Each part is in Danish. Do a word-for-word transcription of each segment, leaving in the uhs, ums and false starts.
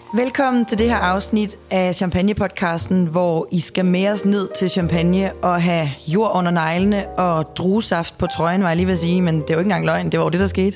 Velkommen til det her afsnit af Champagne-podcasten, hvor I skal med os ned til Champagne og have jord under neglene og druesaft på trøjen, var jeg lige ved at sige, men det var ikke engang løgn, det var jo det, der skete.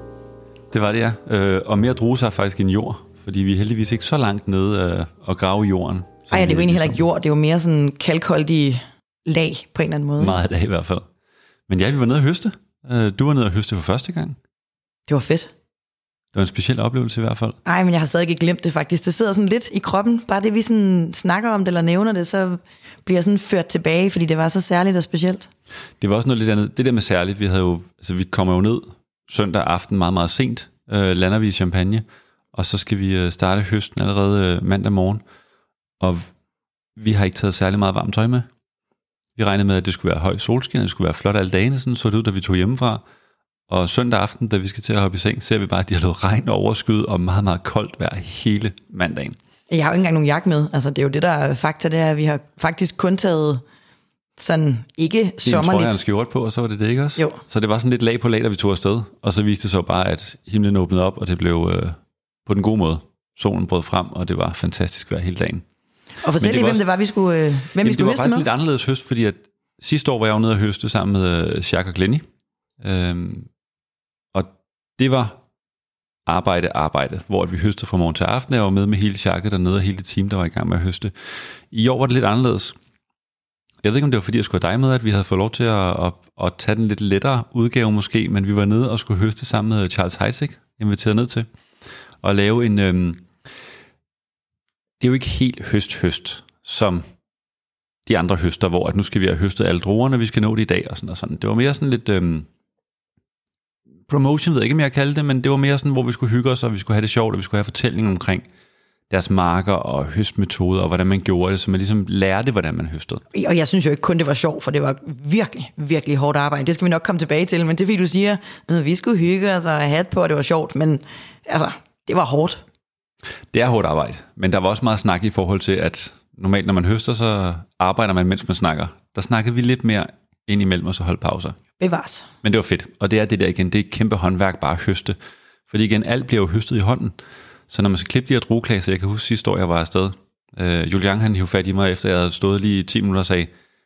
Det var det, ja. Øh, og mere druesaft faktisk end jord, fordi vi er heldigvis ikke så langt nede øh, og grave i jorden. Ej, ja, det er jo egentlig heller ikke jord, det er jo mere sådan kalkholdige lag på en eller anden måde. Meget af det i hvert fald. Men ja, vi var nede og høste. Øh, du var nede og høste for første gang. Det var fedt. Det var en speciel oplevelse i hvert fald. Nej, men jeg har stadig ikke glemt det faktisk. Det sidder sådan lidt i kroppen. Bare det, vi sådan snakker om det eller nævner det, så bliver jeg sådan ført tilbage, fordi det var så særligt og specielt. Det var også noget lidt andet. Det der med særligt, vi havde jo, altså vi kommer jo ned søndag aften meget, meget sent, øh, lander vi i Champagne, og så skal vi øh, starte høsten allerede øh, mandag morgen. Og vi har ikke taget særlig meget varmt tøj med. Vi regnede med, at det skulle være høj solskin, at det skulle være flot alle dagene, sådan så det ud, da vi tog hjemmefra. Og søndag aften, da vi skal til at hoppe i seng, ser vi bare, at de har lavet regn og overskyet og meget, meget koldt vejr hele mandagen. Jeg har jo ikke engang nogen jakke med. Altså, det er jo det, der er fakta, det er, at vi har faktisk kun taget sådan ikke sommerligt. Jeg en skjort på, og så var det det, ikke også? Jo. Så det var sådan lidt lag på lag, da vi tog afsted. Og så viste det så bare, at himlen åbnede op, og det blev øh, på den gode måde. Solen brød frem, og det var fantastisk vejr hele dagen. Og fortæl lige, hvem det var, vi skulle, øh, hvem Jamen, vi skulle høste med. Det var faktisk lidt anderledes høst, fordi at sidste år var jeg jo nede og høste sammen med øh, Jacques og Glenny. Øhm, og det var arbejde, arbejde, hvor vi høstede fra morgen til aften. Jeg var med med hele Jacques dernede og hele det team, der var i gang med at høste. I år var det lidt anderledes. Jeg ved ikke, om det var fordi, jeg skulle have dig med, at vi havde fået lov til at, at, at tage den lidt lettere udgave måske, men vi var nede og skulle høste sammen med Charles Heidsieck, inviteret ned til, og lave en... Øhm, det er jo ikke helt høst-høst, som de andre høster, hvor at nu skal vi have høstet alle druerne, vi skal nå det i dag, og sådan og sådan. Det var mere sådan lidt... Øhm, promotion ved jeg ikke, om jeg kalde det, men det var mere sådan, hvor vi skulle hygge os, og vi skulle have det sjovt, og vi skulle have fortælling omkring deres marker og høstmetoder, og hvordan man gjorde det, så man ligesom lærte, hvordan man høstede. Og jeg synes jo ikke kun, det var sjovt, for det var virkelig, virkelig hårdt arbejde. Det skal vi nok komme tilbage til, men det er fordi, du siger, at vi skulle hygge os og have hat på, og det var sjovt, men altså, det var hårdt. Det er hårdt arbejde, men der var også meget snak i forhold til, at normalt, når man høster, så arbejder man, mens man snakker. Der snakkede vi lidt mere ind imellem, og så holde pauser. Bevares. Men det var fedt, og det er det der igen, det er et kæmpe håndværk bare at høste. Fordi igen, alt bliver jo høstet i hånden. Så når man skal klippe de her drueklasser, jeg kan huske sidste år, jeg var afsted. Øh, Julian, han hiv fat i mig, efter jeg havde stået lige ti minutter og sagde,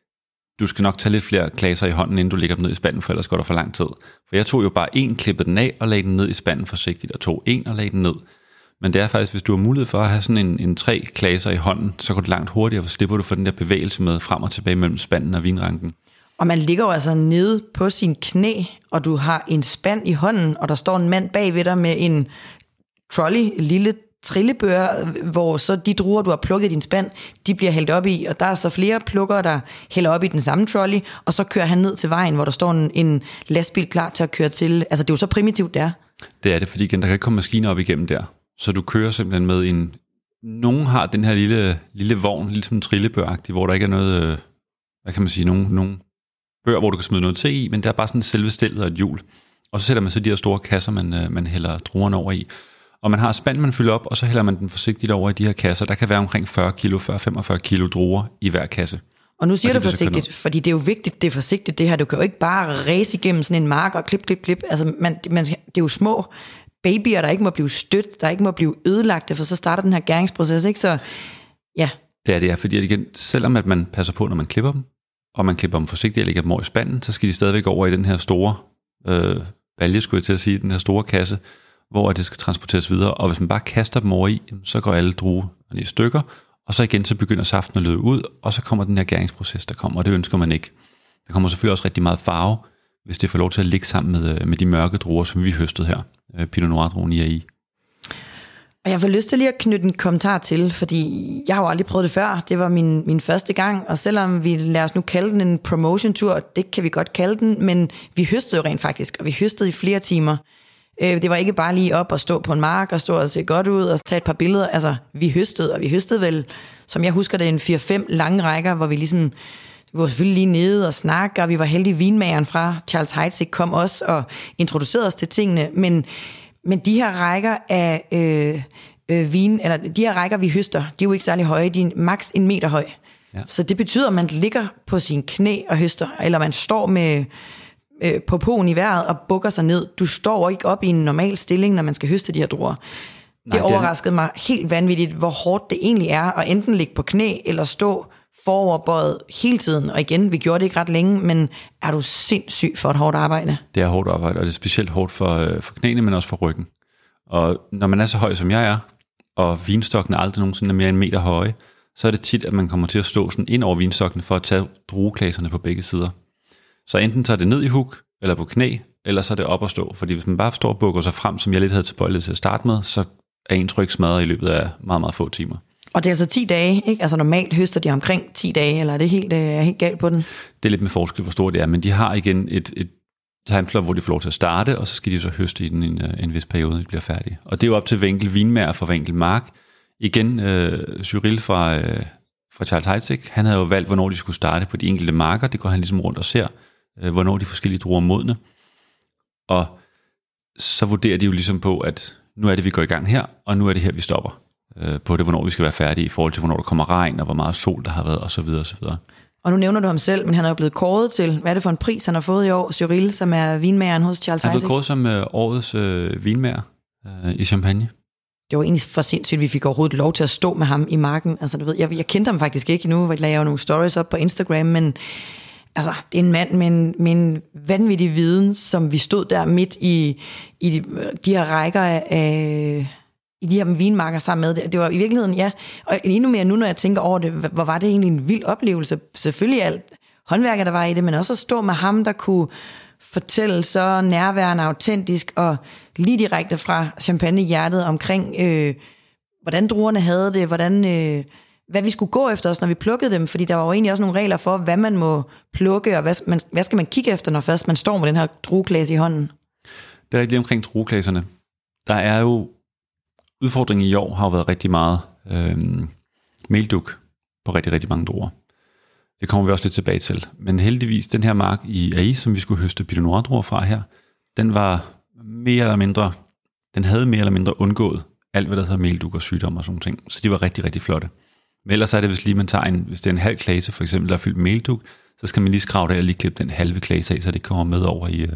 du skal nok tage lidt flere klasser i hånden, inden du lægger dem ned i spanden, for ellers går der for lang tid. For jeg tog jo bare en, klippede den af og lagde den ned i spanden forsigtigt, og tog en og lagde den ned. Men det er faktisk, hvis du har mulighed for at have sådan en, en tre klasser i hånden, så går det langt hurtigere, for slipper du for den der bevægelse med frem og tilbage mellem spanden og vinranken. Og man ligger jo altså nede på sin knæ, og du har en spand i hånden, og der står en mand bagved dig med en trolley, en lille trillebør, hvor så de druer, du har plukket i din spand, de bliver hældt op i, og der er så flere plukker, der hælder op i den samme trolley, og så kører han ned til vejen, hvor der står en, en lastbil klar til at køre til. Altså det er jo så primitivt, det er. Det er det, fordi igen, der kan ikke komme maskiner op igennem der. Så du kører simpelthen med en... Nogen har den her lille, lille vogn, ligesom en trillebør-agtig, hvor der ikke er noget... Hvad kan man sige? Nogen... nogen bør, hvor du kan smide noget til i, men der er bare sådan selve stillet og et hjul. Og så sætter man så de her store kasser, man, man hælder druerne over i. Og man har spand, man fylder op, og så hælder man den forsigtigt over i de her kasser. Der kan være omkring fyrre kilo, fyrre til femogfyrre kilo druer i hver kasse. Og nu siger og du forsigtigt, fordi det er jo vigtigt, det er forsigtigt det her. Du kan jo ikke bare ræse igennem sådan en mark og klip, klip, klip. Altså, man, man, det er jo små babyer, der ikke må blive stødt, der ikke må blive ødelagte, for så starter den her gæringsproces, ikke? Så ja. Det er det, fordi igen, selvom at man passer på, når man klipper dem, og man klipper dem forsigtigt og lægger dem over i spanden, så skal de stadigvæk over i den her store øh, balje, skulle jeg til at sige, den her store kasse, hvor det skal transporteres videre. Og hvis man bare kaster dem over i, så går alle druerne i stykker, og så igen så begynder saften at løbe ud, og så kommer den her gæringsproces, der kommer, og det ønsker man ikke. Der kommer selvfølgelig også rigtig meget farve, hvis det får lov til at ligge sammen med, med de mørke druer, som vi høstede her, øh, Pinot Noir-druen I er i. Og jeg får lyst til lige at knytte en kommentar til, fordi jeg har jo aldrig prøvet det før. Det var min, min første gang, og selvom vi, lad os nu kalde den en promotion-tur, det kan vi godt kalde den, men vi høstede jo rent faktisk, og vi høstede i flere timer. Det var ikke bare lige op og stå på en mark og stå og se godt ud og tage et par billeder. Altså, vi høstede, og vi høstede vel, som jeg husker det, en fire fem lange rækker, hvor vi ligesom, vi var selvfølgelig lige nede og snakke, og vi var heldige, vinmageren fra Charles Heidsieck kom også og introducerede os til tingene, men Men de her rækker af øh, øh, vin, eller de her rækker, vi høster, de er jo ikke særlig høje, de er maks en meter høj. Ja. Så det betyder, at man ligger på sin knæ og høster, eller man står med øh, på poen i vejret og bukker sig ned. Du står ikke op i en normal stilling, når man skal høste de her druer. Nej, det overraskede mig helt vanvittigt, hvor hårdt det egentlig er at enten ligge på knæ eller stå foroverbøjet hele tiden. Og igen, vi gjorde det ikke ret længe, men er du sindssyg for et hårdt arbejde? Det er hårdt arbejde, og det er specielt hårdt for, for knæene, men også for ryggen. Og når man er så høj, som jeg er, og vinstokken er aldrig nogensinde mere end en meter høje, så er det tit, at man kommer til at stå sådan ind over vinstokken for at tage drueklaserne på begge sider. Så enten tager det ned i huk, eller på knæ, eller så er det op at stå. Fordi hvis man bare står og bukker sig frem, som jeg lidt havde tilbøjelighed til at starte med, så er ens ryg smadret i løbet af meget, meget få timer. Og det er altså ti dage, ikke? Altså normalt høster de omkring ti dage, eller er det helt, er helt galt på den? Det er lidt med forskel, hvor stort det er, men de har igen et, et timeslot, hvor de får lov til at starte, og så skal de så høste i den en, en vis periode, når de bliver færdige. Og det er jo op til hver enkelt vinmager for hver enkelt mark. Igen, øh, Cyril fra, øh, fra Charles Heidsieck, han havde jo valgt, hvornår de skulle starte på de enkelte marker. Det går han ligesom rundt og ser, øh, hvornår de forskellige druer modne. Og så vurderer de jo ligesom på, at nu er det, vi går i gang her, og nu er det her, vi stopper øh, på det, hvornår vi skal være færdige, i forhold til, hvornår der kommer regn, og hvor meget sol der har været, osv. osv. Og nu nævner du ham selv, men han er jo blevet kåret til, hvad er det for en pris, han har fået i år, Cyril, som er vinmageren hos Charles Heidsieck? Han er blevet kåret som øh, årets øh, vinmager øh, i Champagne. Det var egentlig for sindssygt, at vi fik overhovedet lov til at stå med ham i marken. Altså, du ved, jeg, jeg kendte ham faktisk ikke endnu, hvor jeg lavede nogle stories op på Instagram, men altså, det er en mand med en, med en vanvittig viden, som vi stod der midt i, i de, de her rækker af, i de her vinmarker sammen med. Det, det var i virkeligheden, ja, og endnu mere nu, når jeg tænker over det, hvor var det egentlig en vild oplevelse. Selvfølgelig alt håndværker, der var i det, men også at stå med ham, der kunne fortælle så nærværende, autentisk og lige direkte fra champagne-hjertet omkring, øh, hvordan druerne havde det, hvordan, øh, hvad vi skulle gå efter os, når vi plukkede dem, fordi der var jo egentlig også nogle regler for, hvad man må plukke, og hvad, man, hvad skal man kigge efter, når først man står med den her drueklase i hånden. Det er rigtig omkring drueklaserne. Der er jo, udfordringen i år har jo været rigtig meget øh, melduk på rigtig, rigtig mange druer. Det kommer vi også lidt tilbage til. Men heldigvis, den her mark i A I, som vi skulle høste Pinot Noir-druer fra her, den var mere eller mindre, den havde mere eller mindre undgået alt, hvad der hedder melduk og sygdom og sådan ting. Så de var rigtig, rigtig flotte. Men ellers er det, hvis lige man tager en, hvis det er en halv klase for eksempel, der er fyldt med melduk, så skal man lige skrave det og lige klippe den halve klase af, så det kommer med over i,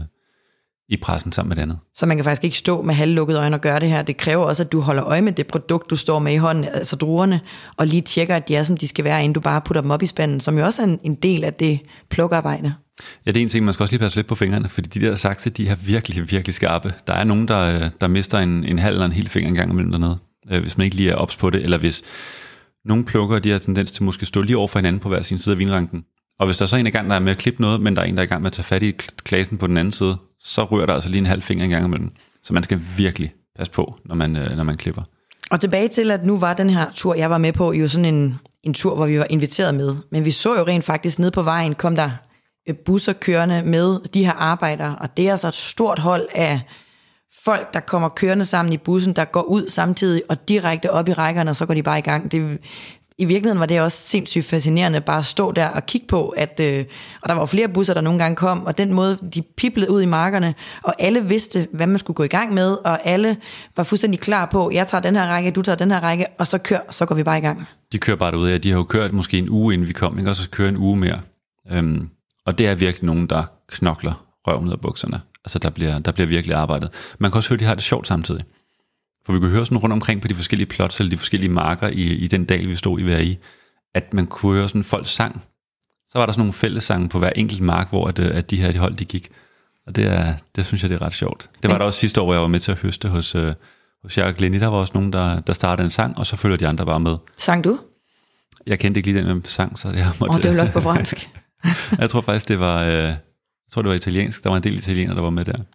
i pressen sammen med det andet. Så man kan faktisk ikke stå med halvlukkede øjne og gøre det her. Det kræver også, at du holder øje med det produkt, du står med i hånden, altså druerne, og lige tjekker, at de er, som de skal være, inden du bare putter dem op i spanden, som jo også er en, en del af det plukarbejde. Ja, det er en ting, man skal også lige passe lidt på fingrene, fordi de der sakse, de er virkelig, virkelig skarpe. Der er nogen, der, der mister en, en halv eller en hel finger en gang imellem dernede, hvis man ikke lige er ops på det, eller hvis nogle plukker, de har tendens til måske stå lige over for hinanden på hver sin side af vinranken. Og hvis der så er en i gang, der er med at klippe noget, men der er en, der er i gang med at tage fat i klasen på den anden side, så rører der altså lige en halv finger en gang imellem. Så man skal virkelig passe på, når man, når man klipper. Og tilbage til, at nu var den her tur, jeg var med på, jo sådan en, en tur, hvor vi var inviteret med. Men vi så jo rent faktisk ned på vejen, kom der busser kørende med de her arbejdere. Og det er altså et stort hold af folk, der kommer kørende sammen i bussen, der går ud samtidig og direkte op i rækkerne, og så går de bare i gang. Det, i virkeligheden var det også sindssygt fascinerende, bare at stå der og kigge på, at, øh, og der var flere busser, der nogle gange kom, og den måde, de piblede ud i markerne, og alle vidste, hvad man skulle gå i gang med, og alle var fuldstændig klar på, jeg tager den her række, du tager den her række, og så kør, så går vi bare i gang. De kører bare derude, ja, de har jo kørt måske en uge, inden vi kom, ikke? Og så kører en uge mere. Øhm, og det er virkelig nogen, der knokler røven ud af bukserne. Altså, der bliver, der bliver virkelig arbejdet. Man kan også høre, at de har det sjovt samtidig. For vi kunne høre sådan rundt omkring på de forskellige plots, eller de forskellige marker i, i den dal, vi stod i hver i, at man kunne høre sådan folk sang. Så var der sådan nogle fællessange på hver enkelt mark, hvor at, at de her de hold, de gik. Og det, er, det synes jeg, det er ret sjovt. Det var ja. Der også sidste år, hvor jeg var med til at høste hos, uh, hos Jacques Glenny. Der var også nogen, der, der startede en sang, og så følger de andre bare med. Sang du? Jeg kendte ikke lige den med sang, så jeg måtte... Og det var også på fransk. Jeg tror faktisk, det var, uh, jeg tror, det var italiensk. Der var en del italienere, der var med der.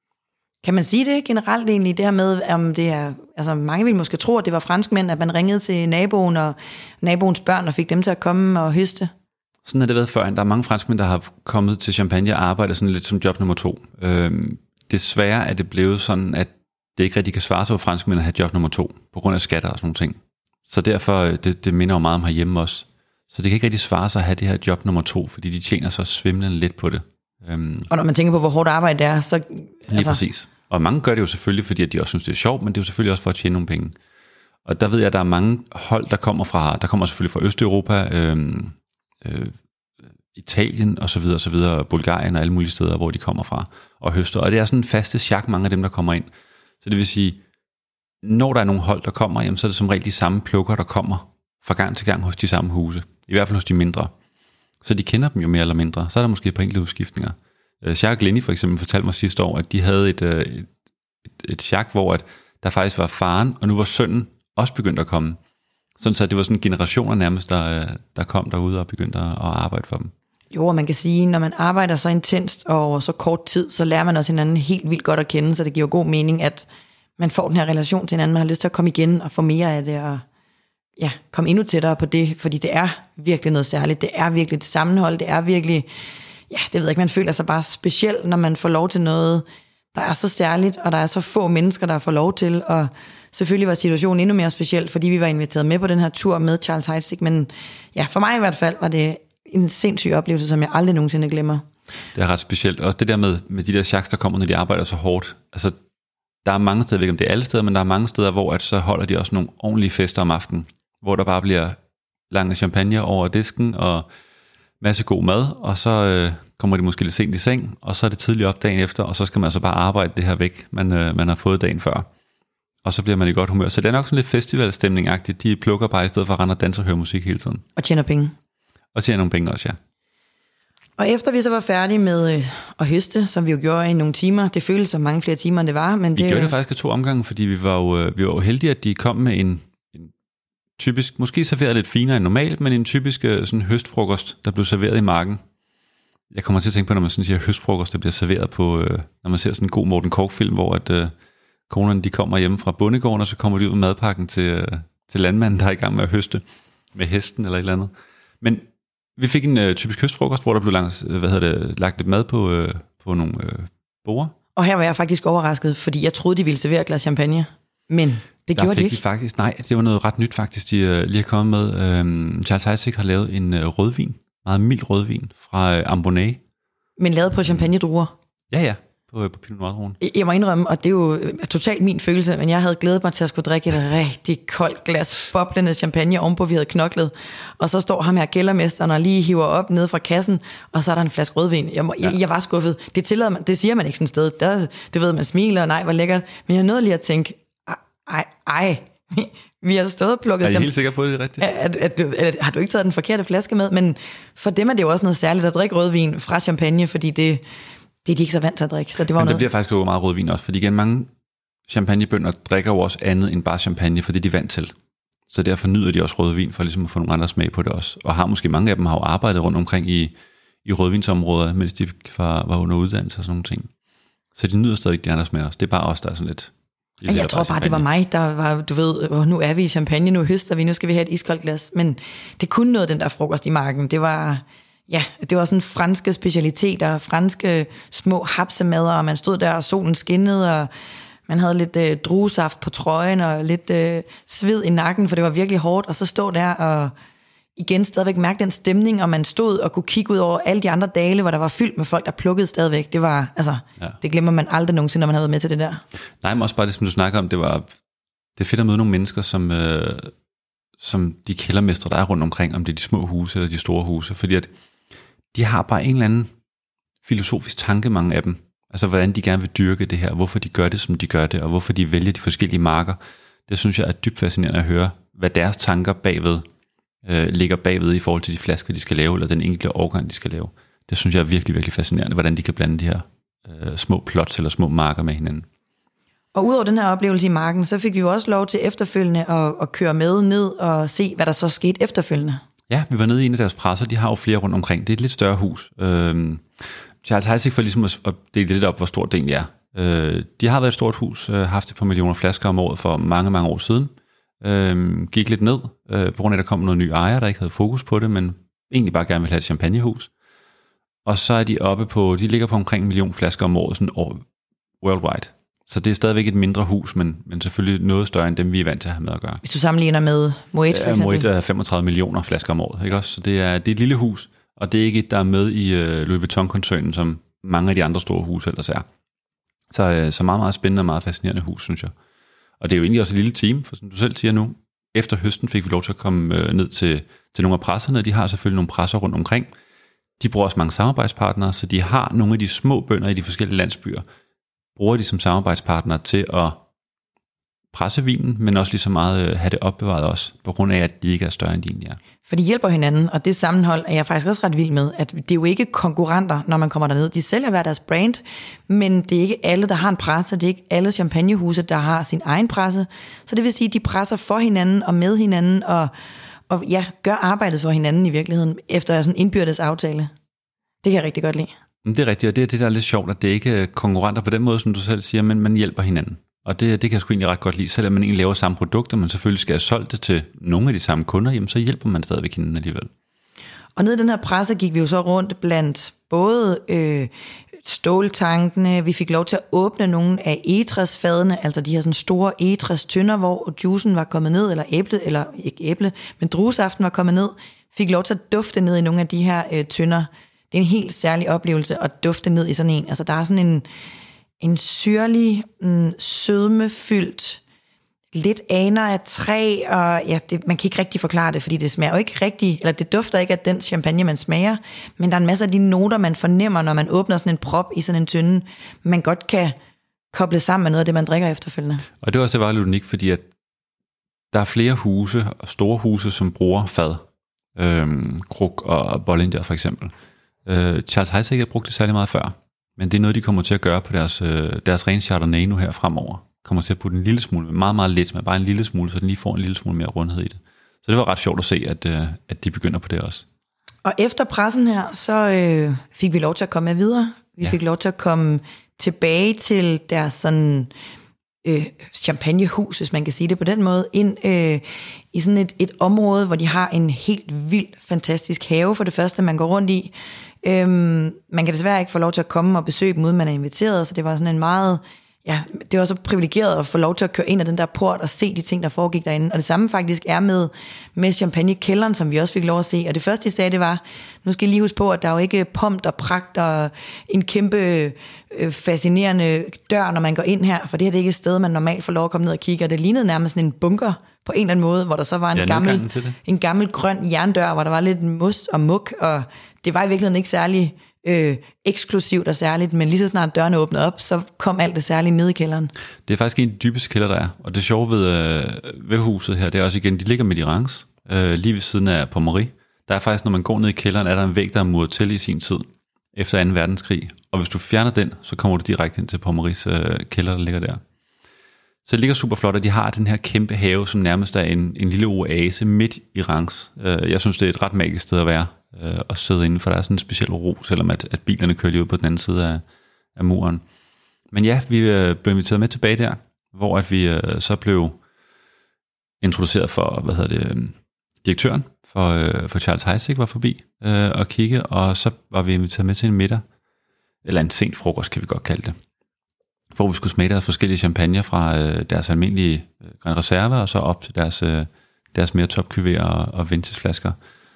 Kan man sige det generelt egentlig, det her med, om det er, altså mange ville måske tro, at det var franskmænd, at man ringede til naboen og naboens børn og fik dem til at komme og høste? Sådan har det været før. Der er mange franskmænd, der har kommet til Champagne og arbejdet sådan lidt som job nummer to. Øhm, desværre er det blevet sådan, at det ikke rigtig kan svare sig for franskmænd at have job nummer to, på grund af skatter og sådan nogle ting. Så derfor, det, det minder jo meget om herhjemme også. Så det kan ikke rigtig svare sig at have det her job nummer to, fordi de tjener så svimlende lidt på det. Øhm, og når man tænker på, hvor hårdt arbejde det er, så... Lige altså... præcis. Og mange gør det jo selvfølgelig, fordi de også synes, det er sjovt, men det er jo selvfølgelig også for at tjene nogle penge. Og der ved jeg, at der er mange hold, der kommer fra, der kommer selvfølgelig fra Østeuropa, øh, øh, Italien og så videre, og så videre, Bulgarien og alle mulige steder, hvor de kommer fra og høster. Og det er sådan en faste sjak, mange af dem, der kommer ind. Så det vil sige, når der er nogle hold, der kommer, jamen, så er det som regel de samme plukker, der kommer fra gang til gang hos de samme huse. I hvert fald hos de mindre. Så de kender dem jo mere eller mindre. Så er der måske på enkelte udskiftninger. Jacques og Glenny for eksempel fortalte mig sidste år, at de havde et, et, et, et sjak, hvor at der faktisk var faren, og nu var sønnen også begyndt at komme. Sådan så det var sådan generationer nærmest, der, der kom derude og begyndte at arbejde for dem. Jo, og man kan sige, når man arbejder så intenst og over så kort tid, så lærer man også hinanden helt vildt godt at kende, så det giver god mening, at man får den her relation til hinanden, man har lyst til at komme igen og få mere af det, og ja, komme endnu tættere på det, fordi det er virkelig noget særligt, det er virkelig et sammenhold, det er virkelig, ja, det ved jeg ikke, man føler sig bare speciel, når man får lov til noget, der er så særligt, og der er så få mennesker, der får lov til, og selvfølgelig var situationen endnu mere speciel, fordi vi var inviteret med på den her tur med Charles Heidsieck, men ja, for mig i hvert fald var det en sindssyg oplevelse, som jeg aldrig nogensinde glemmer. Det er ret specielt. Også det der med, med de der sjaks, der kommer, når de arbejder så hårdt. Altså, der er mange steder, jeg ved ikke om det er alle steder, men der er mange steder, hvor at så holder de også nogle ordentlige fester om aftenen, hvor der bare bliver lange champagne over disken, og masse god mad, og så øh, kommer de måske lidt sent i seng, og så er det tidligt op dagen efter, og så skal man altså bare arbejde det her væk, man, øh, man har fået dagen før. Og så bliver man i godt humør. Så det er nok sådan lidt festivalstemning-agtigt. De plukker bare i stedet for at rende og danse og høre musik hele tiden. Og tjener penge. Og tjener nogle penge også, ja. Og efter vi så var færdige med øh, at høste, som vi jo gjorde i nogle timer, det føltes som mange flere timer, end det var. Men vi det, gjorde det faktisk af to omgange, fordi vi var jo, vi var jo heldige, at de kom med en, en typisk, måske serveret lidt finere end normalt, men en typisk sådan høstfrokost, der blev serveret i marken. Jeg kommer til at tænke på, når man sådan siger høstfrokost, der bliver serveret på, øh, når man ser sådan en god Morten Korch-film, hvor at øh, konerne de kommer hjemme fra bondegården, og så kommer de ud med madpakken til, øh, til landmanden, der er i gang med at høste med hesten eller et eller andet. Men vi fik en øh, typisk høstfrokost, hvor der blev langs, øh, hvad hedder det, lagt lidt mad på, øh, på nogle øh, borde. Og her var jeg faktisk overrasket, fordi jeg troede, de ville servere et glas champagne, men det der gjorde de fik ikke. Vi faktisk, nej, det var noget ret nyt faktisk, de øh, lige har kommet med. Øh, Charles Heidsieck har lavet en øh, rødvin, meget mild rødvin fra øh, Ambonnay. Men lavet på champagne-druer. Ja, ja. På, på Pinot Noir-druen. Jeg må indrømme, og det er jo totalt min følelse, men jeg havde glædet mig til at skulle drikke et rigtig koldt glas boblende champagne ovenpå, vi havde knoklet. Og så står ham her kældermesteren og lige hiver op ned fra kassen, og så er der en flaske rødvin. Jeg, må, ja. jeg, jeg var skuffet. Det, tillader man, det siger man ikke sådan et sted. Der, det ved man smiler, og nej, hvor lækkert. Men jeg nåede lige at tænke, ej, ej, vi har stået og plukket... Er I helt sikker på, at det er rigtigt? At, at, at, at, har du ikke taget den forkerte flaske med? Men for dem er det jo også noget særligt at drikke rødvin fra champagne, fordi det... Det er de ikke så vant til at drikke, så det var Men noget. det bliver faktisk jo meget rødvin også, fordi igen, mange champagnebønder drikker jo også andet end bare champagne, for det er de vant til. Så derfor nyder de også rødvin, for ligesom at få nogle andre smag på det også. Og har måske mange af dem har jo arbejdet rundt omkring i, i rødvinsområder, mens de var, var under uddannelse og sådan nogle ting. Så de nyder stadig de andre smag også. Det er bare os, der er sådan lidt... Jeg, jeg tror bare, det var mig, der var, du ved, nu er vi i champagne, nu høster vi, nu skal vi have et iskoldt glas. Men det kunne noget, den der frokost i marken. Det var... Ja, det var sådan franske specialiteter, franske små hapsemader, og man stod der, og solen skinnede, og man havde lidt øh, druesaft på trøjen, og lidt øh, sved i nakken, for det var virkelig hårdt, og så stod der og igen stadigvæk mærke den stemning, og man stod og kunne kigge ud over alle de andre dale, hvor der var fyldt med folk, der plukkede stadigvæk. Det var, altså, ja. Det glemmer man aldrig nogensinde, når man havde været med til det der. Nej, men også bare det, som du snakker om, det var, det er fedt at møde nogle mennesker, som, øh, som de kældermestre, der er rundt omkring, om det er de små huse eller de store huse, fordi at de har bare en eller anden filosofisk tanke, mange af dem. Altså, hvordan de gerne vil dyrke det her, hvorfor de gør det, som de gør det, og hvorfor de vælger de forskellige marker. Det synes jeg er dybt fascinerende at høre, hvad deres tanker bagved øh, ligger bagved i forhold til de flasker, de skal lave, eller den enkelte årgang, de skal lave. Det synes jeg er virkelig, virkelig fascinerende, hvordan de kan blande de her øh, små plots eller små marker med hinanden. Og udover den her oplevelse i marken, så fik vi jo også lov til efterfølgende at, at køre med ned og se, hvad der så skete efterfølgende. Ja, vi var nede i en af deres presser, de har jo flere rundt omkring. Det er et lidt større hus. Øh, Charles Heidsieck for ligesom at dele lidt op, hvor stort det egentlig er. Øh, de har været et stort hus, øh, haft et par millioner flasker om året for mange, mange år siden. Øh, gik lidt ned, øh, på grund af, at der kom noget nye ejer, der ikke havde fokus på det, men egentlig bare gerne ville have et champagnehus. Og så er de oppe på, de ligger på omkring en million flasker om året, sådan worldwide. Så det er stadigvæk et mindre hus, men, men selvfølgelig noget større end dem, vi er vant til at have med at gøre. Hvis du sammenligner med Moet for eksempel? Moet er femogtredive millioner flasker om året, ikke også? Så det er, det er et lille hus, og det er ikke et, der er med i uh, Louis Vuitton-koncernen, som mange af de andre store huse ellers er. Så, uh, så meget, meget spændende og meget fascinerende hus, synes jeg. Og det er jo egentlig også et lille team, for som du selv siger nu, efter høsten fik vi lov til at komme uh, ned til, til nogle af presserne. De har selvfølgelig nogle presser rundt omkring. De bruger også mange samarbejdspartnere, så de har nogle af de små bønder i de forskellige landsbyer, bruger de som samarbejdspartnere til at presse vinen, men også lige så meget øh, have det opbevaret også, på grund af, at de ikke er større end de egentlig er. For de hjælper hinanden, og det sammenhold er jeg faktisk også ret vild med, at det er jo ikke konkurrenter, når man kommer derned. De sælger hver deres brand, men det er ikke alle, der har en presse, det er ikke alle champagnehuse, der har sin egen presse. Så det vil sige, at de presser for hinanden og med hinanden, og, og ja, gør arbejdet for hinanden i virkeligheden, efter sådan en indbyrdes aftale. Det kan jeg rigtig godt lide. Det er rigtigt, og det er det, der er lidt sjovt, at det ikke er konkurrenter på den måde, som du selv siger, men man hjælper hinanden. Og det, det kan jeg sgu egentlig ret godt lide. Selvom man egentlig laver samme produkter, men selvfølgelig skal have solgt det til nogle af de samme kunder, jamen så hjælper man stadigvæk hinanden alligevel. Og ned i den her presse gik vi jo så rundt blandt både øh, ståltankene, vi fik lov til at åbne nogle af egetræsfadene, altså de her sådan store egetræstønder, hvor juicen var kommet ned, eller æble, eller ikke æble, men druesaften var kommet ned. Fik lov til at dufte ned i nogle af de her øh, tønder. Det er en helt særlig oplevelse at dufte ned i sådan en. Altså der er sådan en En syrlig, mm, sødmefyldt, lidt aner af træ, og ja, det, man kan ikke rigtig forklare det, fordi det smager jo ikke rigtig, eller det dufter ikke af den champagne, man smager, men der er en masse af de noter, man fornemmer, når man åbner sådan en prop i sådan en tynde, man godt kan koble sammen med noget af det, man drikker efterfølgende. Og det er også bare lidt unikt, fordi at der er flere huse, store huse, som bruger fad, øhm, Krug og Bollinger for eksempel. Øh, Charles Heidsieck har brugt det særlig meget før. Men det er noget, de kommer til at gøre på deres, øh, deres ren Chardonnay nu her fremover. Kommer til at putte en lille smule, meget, meget lidt, men bare en lille smule, så den lige får en lille smule mere rundhed i det. Så det var ret sjovt at se, at, øh, at de begynder på det også. Og efter pressen her, så øh, fik vi lov til at komme med videre. Vi ja. fik lov til at komme tilbage til deres sådan, øh, champagnehus, hvis man kan sige det på den måde, ind øh, i sådan et, et område, hvor de har en helt vild, fantastisk have for det første, man går rundt i. Øhm, man kan desværre ikke få lov til at komme og besøge dem, uden man er inviteret, så det var sådan en meget, ja, det var så privilegeret at få lov til at køre ind ad den der port og se de ting, der foregik derinde. Og det samme faktisk er med, med champagnekælderen, som vi også fik lov at se. Og det første, de sagde, det var, nu skal I lige huske på, at der er jo ikke pomp og pragt og en kæmpe øh, fascinerende dør, når man går ind her, for det her det er ikke et sted, man normalt får lov at komme ned og kigge, og det lignede nærmest sådan en bunker på en eller anden måde, hvor der så var en, ja, gammel, en gammel grøn jerndør, hvor der var lidt mus og muk, og det var i virkeligheden ikke særlig øh, eksklusivt og særligt, men lige så snart dørene åbnede op, så kom alt det særlige ned i kælderen. Det er faktisk en af de dybeste kælder, der er, og det sjove ved, øh, ved huset her, det er også igen, de ligger midt i Rance, øh, lige ved siden af Pommery. Der er faktisk, når man går ned i kælderen, er der en væg, der er muret til i sin tid, efter anden verdenskrig, og hvis du fjerner den, så kommer du direkte ind til Pommerys øh, kælder, der ligger der. Så det ligger super flot, og de har den her kæmpe have, som nærmest er en, en lille oase midt i Rance. Jeg synes, det er et ret magisk sted at være øh, og sidde inde, for der er sådan en speciel ro, selvom at, at bilerne kører lige ud på den anden side af, af muren. Men ja, vi øh, blev inviteret med tilbage der, hvor at vi øh, så blev introduceret for, hvad hedder det, øh, direktøren for, øh, for Charles Heidsieck var forbi øh, og kigge, og så var vi inviteret med til en middag, eller en sent frokost, kan vi godt kalde det, hvor vi skulle smage deres forskellige champagne fra øh, deres almindelige øh, Grand Reserve, og så op til deres, øh, deres mere topkuvéer og, og vintage-flasker.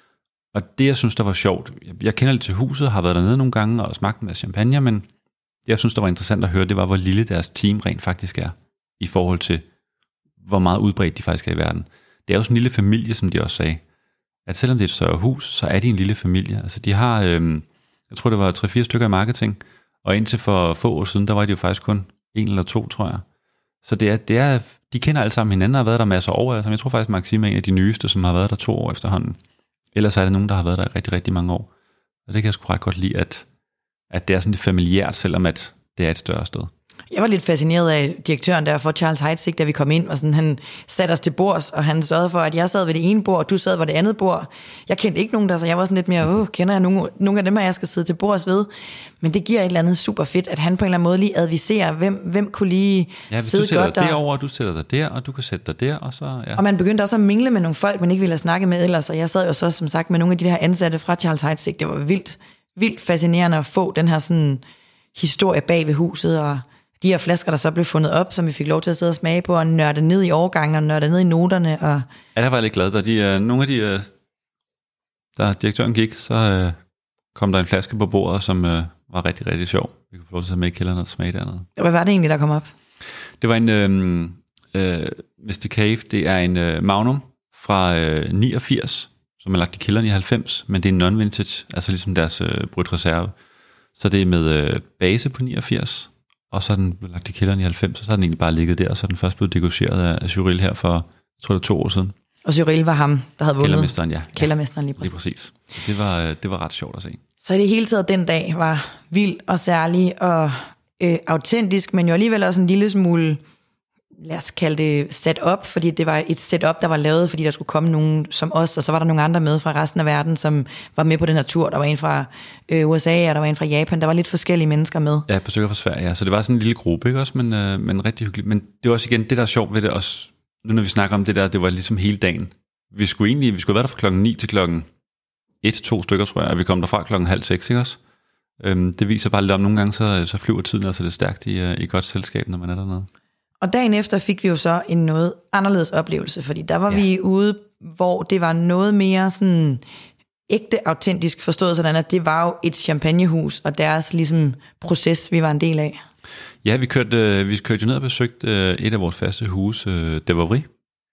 Og det, jeg synes, der var sjovt, jeg, jeg kender lidt til huset, har været dernede nogle gange og smagt en masse champagne, men det, jeg synes, der var interessant at høre, det var, hvor lille deres team rent faktisk er, i forhold til, hvor meget udbredt de faktisk er i verden. Det er jo sådan en lille familie, som de også sagde, at selvom det er et større hus, så er de en lille familie. Altså, de har, øh, jeg tror, det var tre fire stykker i marketing, og indtil for få år siden, der var de jo faktisk kun en eller to, tror jeg. Så det er, det er, de kender alle sammen hinanden og har været der masser af år. Altså, jeg tror faktisk, Maxime er en af de nyeste, som har været der to år efterhånden. Ellers er det nogen, der har været der i rigtig, rigtig mange år. Og det kan jeg sgu ret godt lide, at, at det er sådan lidt familiært, selvom at det er et større sted. Jeg var lidt fascineret af direktøren der for Charles Heidsieck, da vi kom ind, og sådan, han satte os til bords, og han sørgede for, at jeg sad ved det ene bord, og du sad ved det andet bord. Jeg kendte ikke nogen der, så jeg var sådan lidt mere, åh, kender jeg nogle, nogle af dem her, jeg skal sidde til bords ved? Men det giver et eller andet super fedt, at han på en eller anden måde lige adviserer, hvem, hvem kunne lige ja, sidde godt der. Ja, hvis du sætter derovre, og du sætter dig der, og du kan sætte dig der, og så... Ja. Og man begyndte også at mingle med nogle folk, man ikke ville have snakket med ellers, og jeg sad jo så som sagt med nogle af de her ansatte fra Charles Heidsieck. Det var vildt, vildt fascinerende at få den her sådan historie bag ved huset, og de her flasker, der så blev fundet op, som vi fik lov til at sidde og smage på, og nørde ned i årgangen, og nørde ned i noterne. Og ja, der var jeg lidt glad. Da de, uh, nogle af de, uh, da direktøren gik, så uh, kom der en flaske på bordet, som uh, var rigtig, rigtig sjov. Vi kunne få lov til at med i kælderen og smage dernede. Hvad var det egentlig, der kom op? Det var en uh, uh, mister Cave. Det er en uh, Magnum fra uh, niogfirs, som er lagt i kælderen i halvfems, men det er en non-vintage, altså ligesom deres uh, Brut Reserve. Så det er med uh, base på niogfirs, og så er den blevet lagt i kælderen i halvfems, og så har den egentlig bare ligget der, og så er den først blevet degorgeret af Cyril her for, jeg tror det er to år siden. Og Cyril var ham, der havde vundet. Kældermesteren, ja. Kældermesteren, lige præcis. Lige præcis. Det var, det var ret sjovt at se. Så i det hele taget den dag var vild og særlig og øh, autentisk, men jo alligevel også en lille smule, lad os kalde det set-up, fordi det var et setup, der var lavet, fordi der skulle komme nogen som os, og så var der nogle andre med fra resten af verden, som var med på den her tur. Der var en fra øh, U S A, og der var en fra Japan. Der var lidt forskellige mennesker med. Ja, på stykker fra Sverige, ja. Så det var sådan en lille gruppe, ikke også? Men, øh, men rigtig hyggeligt. Men det var også igen det, der er sjovt ved det også. Nu når vi snakker om det der, det var ligesom hele dagen. Vi skulle egentlig, vi skulle være der fra klokken ni til klokken et, to stykker, tror jeg, og vi kom derfra klokken halv seks, ikke også? Øhm, det viser bare lidt om, nogle gange så, så flyver tiden altså lidt stærkt i, i godt selskab, når man er dernede. Og dagen efter fik vi jo så en noget anderledes oplevelse, fordi der var ja. vi ude, hvor det var noget mere sådan ægte autentisk forstået, sådan at det var jo et champagnehus, og deres ligesom proces, vi var en del af. Ja, vi kørte, vi kørte jo ned og besøgte et af vores faste huse, Devory,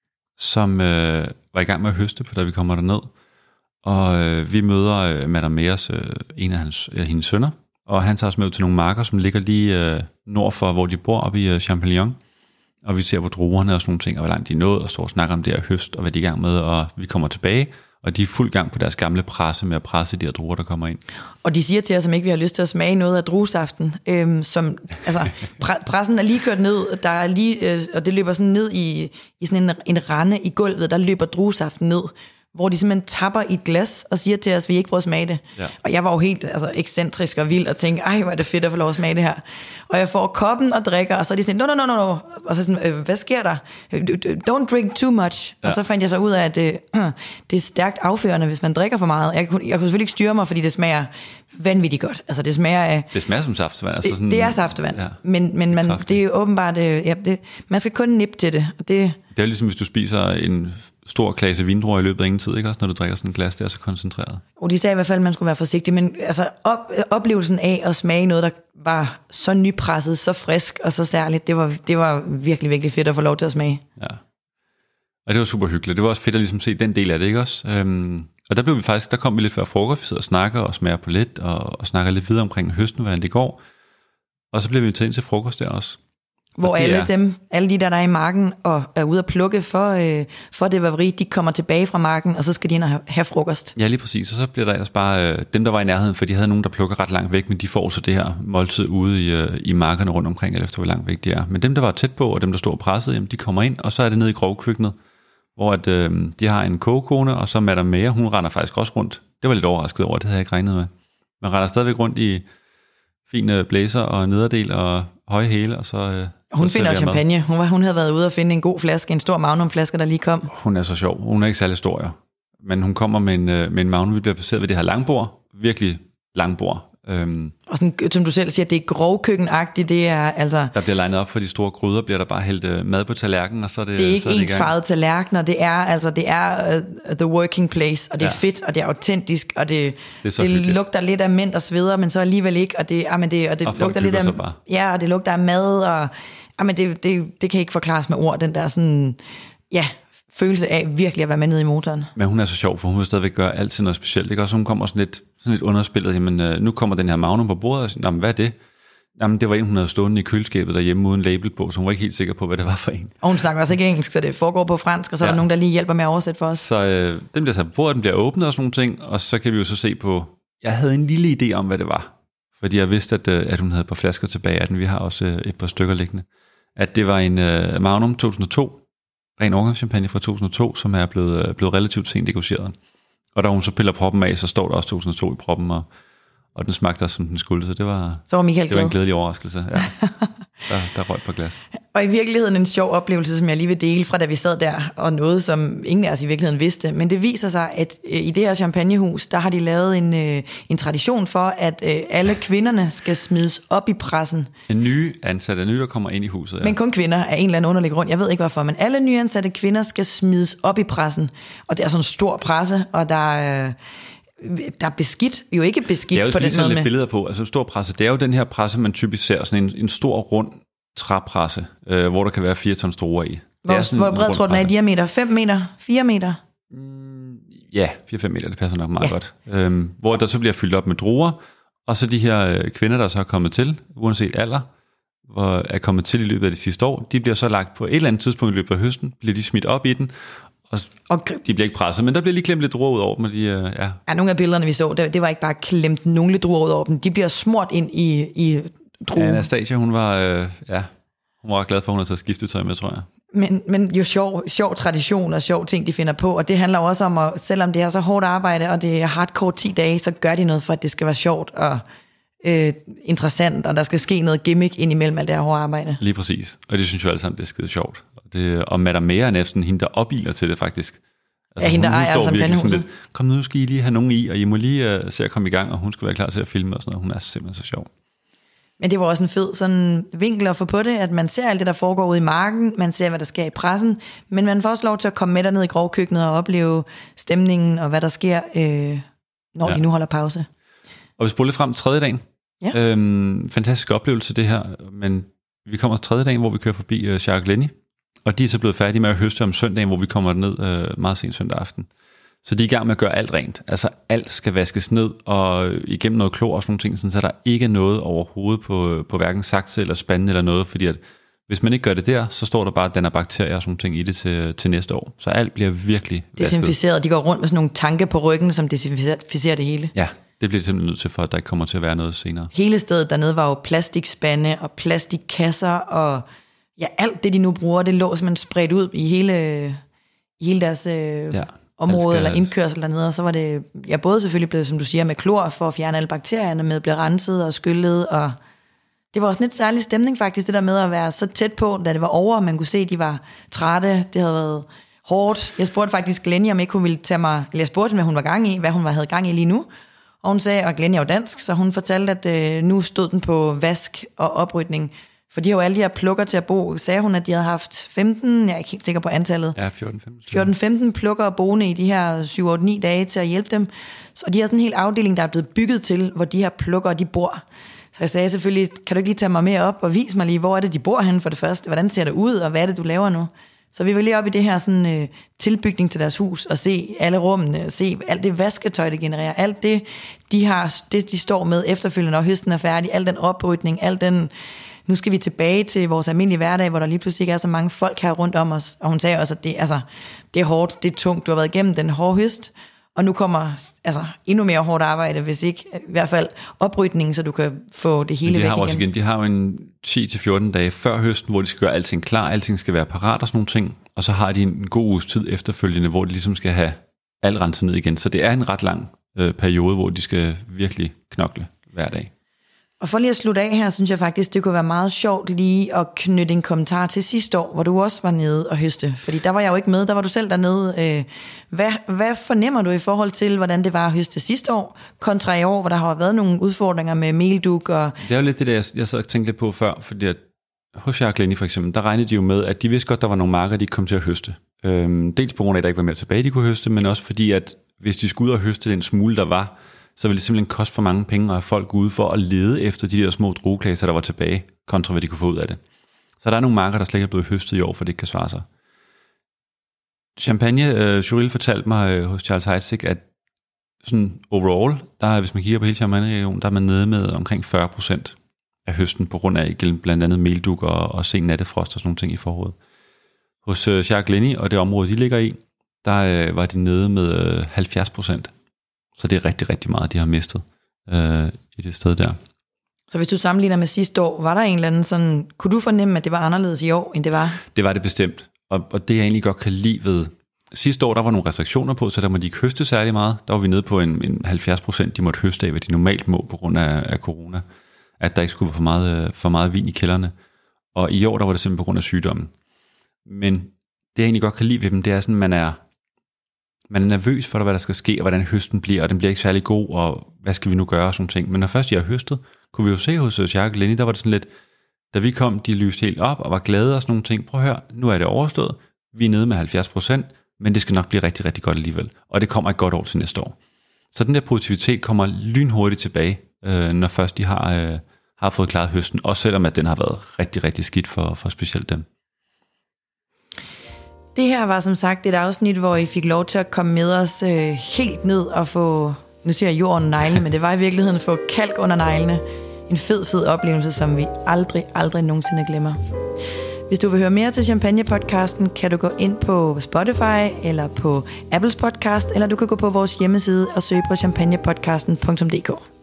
som øh, var i gang med at høste, da vi kommer derned. Og øh, vi møder øh, Madame Meers, øh, en af hans, eller hendes sønner, og han tager os med til nogle marker, som ligger lige øh, nord for, hvor de bor, oppe i øh, Champignon. Og vi ser på druerne og sådan nogle ting, og hvor langt de er nået, og står og snakker om det her høst, og hvad de er i gang med, og vi kommer tilbage, og de er fuld gang på deres gamle presse med at presse de her druer, der kommer ind. Og de siger til os, om ikke vi har lyst til at smage noget af druesaften, øhm, som, altså, pre- pressen er lige kørt ned, der er lige, øh, og det løber sådan ned i, i sådan en, en rande i gulvet, der løber druesaften ned, hvor de simpelthen tapper i et glas og siger til os, at vi ikke prøver at smage det. Ja. Og jeg var jo helt altså, ekscentrisk og vild og tænkte, ej, hvor er det fedt at få lov at smage det her. Og jeg får koppen og drikker, og så er de sådan, no, no, no, no, no. Og så sådan, øh, hvad sker der? Don't drink too much. Ja. Og så fandt jeg så ud af, at øh, det er stærkt afførende, hvis man drikker for meget. Jeg kunne, jeg kunne selvfølgelig ikke styre mig, fordi det smager vanvittigt godt. Altså det smager af... Det smager som saftevand. Altså det, sådan, det er saftevand, ja. men, men man, det er jo åbenbart, øh, ja, det, man skal kun nippe til det. Og det. Det er ligesom, hvis du spiser en stor klasse vindruer i løbet af ingen tid, ikke også, når du drikker sådan en glas, det er så koncentreret. Og de sagde i hvert fald, at man skulle være forsigtig, men altså op, oplevelsen af at smage noget, der var så nypresset, så frisk og så særligt, det var, det var virkelig, virkelig fedt at få lov til at smage. Ja, og det var super hyggeligt. Det var også fedt at ligesom se den del af det, ikke også? Øhm, og der blev vi faktisk, der kom vi lidt før frokost, vi sidder og snakker og smager på lidt, og, og snakker lidt videre omkring høsten, hvordan det går. Og så blev vi taget ind til frokost der også. Hvor alle er, dem, alle de der, der er i marken og er ude at plukke for, øh, for det Devory, de kommer tilbage fra marken, og så skal de ind og have, have frokost. Ja, lige præcis. Og så bliver der ellers bare øh, dem, der var i nærheden, for de havde nogen, der plukker ret langt væk, men de får så det her måltid ude i, øh, i markerne rundt omkring, eller efter hvor langt væk de er. Men dem, der var tæt på, og dem, der stod og pressede, jamen, de kommer ind, og så er det nede i grovkøkkenet, hvor at, øh, de har en kogekone, og så Madame Mere, hun render faktisk også rundt. Det var lidt overrasket over, det havde jeg ikke regnet med. Man render stadigvæk rundt i fine blæser og nederdel og høje hæle, og så... Øh, Hun så finder champagne. Hun, var, hun havde været ude og finde en god flaske, en stor Magnum-flaske, der lige kom. Hun er så sjov. Hun er ikke særlig stor, ja. Men hun kommer med en, med en Magnum, vi bliver placeret ved det her langbord. Virkelig langbord. Øhm, og sådan, som du selv siger, det er grovkøkkenagtigt. Det er altså... Der bliver legnet op for de store gryder, bliver der bare hældt mad på tallerkenen, og så er det... Det er ikke så er det ensfarvede tallerkener. Det er, altså, det er uh, the working place, og det er ja. fedt, og det er autentisk, og det, det, det lugter lidt af mænd og sveder, men så alligevel ikke, og det, ah, men det, og det og lugter lidt af... Bare. Ja, og det lugter af mad, og ah, men det, det, det kan ikke forklares med ord, den der sådan... Ja, følelse af virkelig at være med nede i motoren. Men hun er så sjov, for hun vil stadigvæk gøre alt til noget specielt. Ikke? Også hun kommer sådan lidt, sådan lidt underspillet. Jamen, øh, nu kommer den her Magnum på bordet, og siger, hvad er det? Jamen, det var en, hun havde stående i køleskabet derhjemme uden label på, så hun var ikke helt sikker på, hvad det var for en. Og hun snakker også ikke engelsk, så det foregår på fransk, og så ja. er der nogen, der lige hjælper med at oversætte for os. Så øh, den bliver sat på bordet, den bliver åbnet og sådan nogle ting, og så kan vi jo så se på... Jeg havde en lille idé om, hvad det var. Fordi jeg vidste, at, at hun havde et par flasker tilbage af den. Vi har også øh, et par stykker liggende. At det var en øh, Magnum to tusind og to, ren årgangschampagne fra to tusind og to, som er blevet, blevet relativt sent degorgeret. Og da hun så piller proppen af, så står der også to tusind og to i proppen, og, og den smagte også, som den skulle. Så det var, så var, Michael det var en glædelig overraskelse. Ja. Der, der røg på glas. Og i virkeligheden en sjov oplevelse, som jeg lige vil dele fra da vi sad der, og noget, som ingen af os i virkeligheden vidste. Men det viser sig, at øh, i det her champagnehus, der har de lavet en, øh, en tradition for, at øh, alle kvinderne skal smides op i pressen. En ny ansatte, en ny, der kommer ind i huset. Ja. Men kun kvinder af en eller anden underlig grund. Jeg ved ikke hvorfor, men alle nyansatte kvinder skal smides op i pressen. Og det er sådan en stor presse, og der er... Øh, der er beskidt, jo ikke beskidt på den måde. Det er jo lidt billeder på, altså stor presse, det er jo den her presse, man typisk ser, sådan en, en stor rund træpresse, øh, hvor der kan være fire ton store i. Hvor, hvor bred tror du den er i diameter? fem meter? fire meter? Mm, ja, fire til fem meter, det passer nok meget ja. godt. Øhm, hvor der så bliver fyldt op med druer, og så de her øh, kvinder, der så er kommet til, uanset alder, hvor er kommet til i løbet af de sidste år, de bliver så lagt på et eller andet tidspunkt i løbet af høsten, bliver de smidt op i den, og, og de bliver ikke presset, men der bliver lige klemt lidt druer ud over dem. Og de, ja. ja, nogle af billederne, vi så, det, det var ikke bare klemt nogle lidt druer ud over dem, de bliver smurt ind i, i druer. Ja, Anastasia, hun var, øh, ja, hun var glad for, at hun havde taget skiftetøj med, tror jeg. Men, men jo sjov, sjov tradition og sjov ting, de finder på, og det handler også om, at selvom det er så hårdt arbejde, og det er hardcore ti dage, så gør de noget for, at det skal være sjovt og øh, interessant, og der skal ske noget gimmick ind imellem alt det her hårde arbejde. Lige præcis, og det synes jo alle sammen, det er skide sjovt. Og, det, og Madame Mere er næsten hende, der opiler til det faktisk. Altså, ja, hende der ejer champagnehuset. Kom nu, skal I lige have nogen i, og I må lige uh, se at komme i gang, og hun skal være klar til at filme og sådan noget. Hun er simpelthen så sjov. Men det var også en fed sådan vinkel at få på det, at man ser alt det, der foregår ude i marken, man ser, hvad der sker i pressen, men man får også lov til at komme med derned i grovkøkkenet og opleve stemningen og hvad der sker, øh, når ja. de nu holder pause. Og vi spoler lidt frem tredje dagen. Ja. Øhm, fantastisk oplevelse det her, men vi kommer til tredje dagen, hvor vi kører forbi uh, Jacques Lenny, og de er så blevet færdige med at høste om søndagen, hvor vi kommer ned uh, meget sent søndag aften. Så de er i gang med at gøre alt rent. Altså alt skal vaskes ned og igennem noget klor og sådan nogle ting, sådan, så der ikke er noget overhovedet på, på hverken sakse eller spande eller noget, fordi at hvis man ikke gør det der, så står der bare, at den er bakterier og sådan nogle ting i det til, til næste år. Så alt bliver virkelig desinficeret. De går rundt med sådan nogle tanke på ryggen, som desinficerer det hele. Ja, det bliver simpelthen nødt til, for at der ikke kommer til at være noget senere. Hele stedet dernede var jo plastikspande og plastikkasser, og ja, alt det, de nu bruger, det lå simpelthen spredt ud i hele, i hele deres... Øh, ja. område eller indkørsel dernede, og så var det ja, både selvfølgelig blevet, som du siger, med klor for at fjerne alle bakterierne, med at blive renset og skyllet, og det var også lidt særlig stemning faktisk, det der med at være så tæt på, da det var over, og man kunne se, at de var trætte, det havde været hårdt. Jeg spurgte faktisk Glenny, om ikke hun ville tage mig, eller jeg spurgte hende, hvad hun var gang i, hvad hun havde gang i lige nu, og hun sagde, og Glenny er jo dansk, så hun fortalte, at øh, nu stod den på vask og oprydning. For de har jo alle de her plukker til at bo. Sagde hun, at de havde haft femten, jeg er ikke helt sikker på antallet. Ja, fjorten femten. fjorten femten plukker og boende i de her syv otte ni dage til at hjælpe dem. Så de har sådan en hel afdeling, der er blevet bygget til, hvor de her plukker, de bor. Så jeg sagde selvfølgelig, kan du ikke lige tage mig med op og vise mig lige, hvor er det, de bor henne for det første? Hvordan ser det ud, og hvad er det, du laver nu? Så vi vil lige op i det her sådan, øh, tilbygning til deres hus, og se alle rummene, se alt det vasketøj, det genererer, alt det, de, har, det, de står med efterfølgende, når høsten er færdig, al den oprydning, al den... Nu skal vi tilbage til vores almindelige hverdag, hvor der lige pludselig ikke er så mange folk her rundt om os. Og hun sagde også, at det, altså, det er hårdt, det er tungt. Du har været igennem den hårde høst, og nu kommer altså, endnu mere hårdt arbejde, hvis ikke i hvert fald oprydning, så du kan få det hele de væk har også igen. igen. De har jo en ti til fjorten dage før høsten, hvor de skal gøre alting klar, alting skal være parat og sådan nogle ting. Og så har de en god uges tid efterfølgende, hvor de ligesom skal have alt renset ned igen. Så det er en ret lang øh, periode, hvor de skal virkelig knokle hver dag. Og for lige at slutte af her, synes jeg faktisk, det kunne være meget sjovt lige at knytte en kommentar til sidste år, hvor du også var nede og høste. Fordi der var jeg jo ikke med, der var du selv dernede. Hvad, hvad fornemmer du i forhold til, hvordan det var at høste sidste år, kontra i år, hvor der har været nogle udfordringer med meldug? Og... Det er jo lidt det, der jeg, jeg sad og tænkte lidt på før, fordi at hos Jacques Lenny for eksempel, der regnede de jo med, at de vidste godt, der var nogle marker, de kom til at høste. Øhm, dels på grund af, at der ikke var mere tilbage, de kunne høste, men også fordi, at hvis de skulle ud og høste den smule, der var, så ville det simpelthen koste for mange penge at have folk ude for at lede efter de der små drueklasser, der var tilbage, kontra hvad de kunne få ud af det. Så der er nogle marker, der slet ikke er blevet høstet i år, for det ikke kan svare sig. Champagne, uh, Juril fortalte mig uh, hos Charles Heidsieck, at sådan overall, der, hvis man kigger på hele Champagne-regionen, der er man nede med omkring fyrre procent af høsten, på grund af blandt andet meldug og, og sen nattefrost og sådan nogle ting i foråret. Hos uh, Jacques Lenny og det område, de ligger i, der uh, var de nede med uh, halvfjerds procent. Så det er rigtig, rigtig meget, de har mistet øh, i det sted der. Så hvis du sammenligner med sidste år, var der en eller anden sådan, kunne du fornemme, at det var anderledes i år, end det var? Det var det bestemt, og, og det jeg egentlig godt kan lide ved, sidste år der var nogle restriktioner på, så der må de ikke høste særlig meget. Der var vi nede på en, en halvfjerds procent, de måtte høste af, hvad de normalt må på grund af, af corona. At der ikke skulle være for meget, for meget vin i kælderne. Og i år der var det simpelthen på grund af sygdommen. Men det jeg egentlig godt kan lide ved dem, det er sådan, man er... Man er nervøs for, hvad der skal ske, og hvordan høsten bliver, og den bliver ikke særlig god, og hvad skal vi nu gøre, og sådan ting. Men når først jeg har høstet, kunne vi jo se hos Jacques Lenny, der var det sådan lidt, da vi kom, de lyste helt op, og var glade og sådan nogle ting. Prøv at høre, nu er det overstået, vi er nede med halvfjerds procent, men det skal nok blive rigtig, rigtig godt alligevel. Og det kommer et godt år til næste år. Så den der positivitet kommer lynhurtigt tilbage, øh, når først de har, øh, har fået klaret høsten, også selvom at den har været rigtig, rigtig skidt for, for specielt dem. Det her var som sagt et afsnit, hvor I fik lov til at komme med os øh, helt ned og få, nu siger jeg jorden neglene, men det var i virkeligheden at få kalk under neglene En fed, fed oplevelse, som vi aldrig, aldrig nogensinde glemmer. Hvis du vil høre mere til Champagne-podcasten, kan du gå ind på Spotify eller på Apples podcast, eller du kan gå på vores hjemmeside og søge på champagnepodcasten punktum d k.